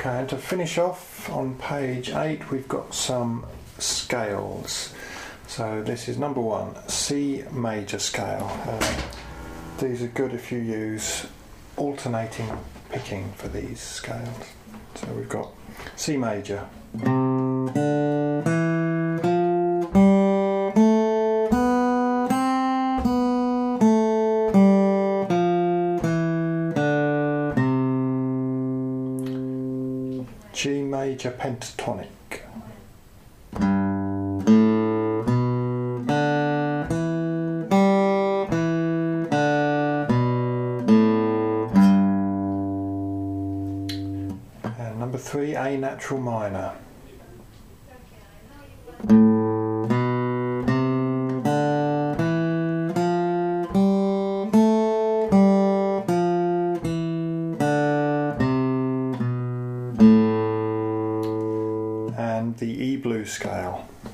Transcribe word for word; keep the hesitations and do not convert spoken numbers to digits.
Okay, and to finish off on page eight, we've got some scales. So this is number one, C major scale. Uh, these are good if you use alternating picking for these scales. So we've got C major. G major pentatonic. And number three, A natural minor. And the E blues scale.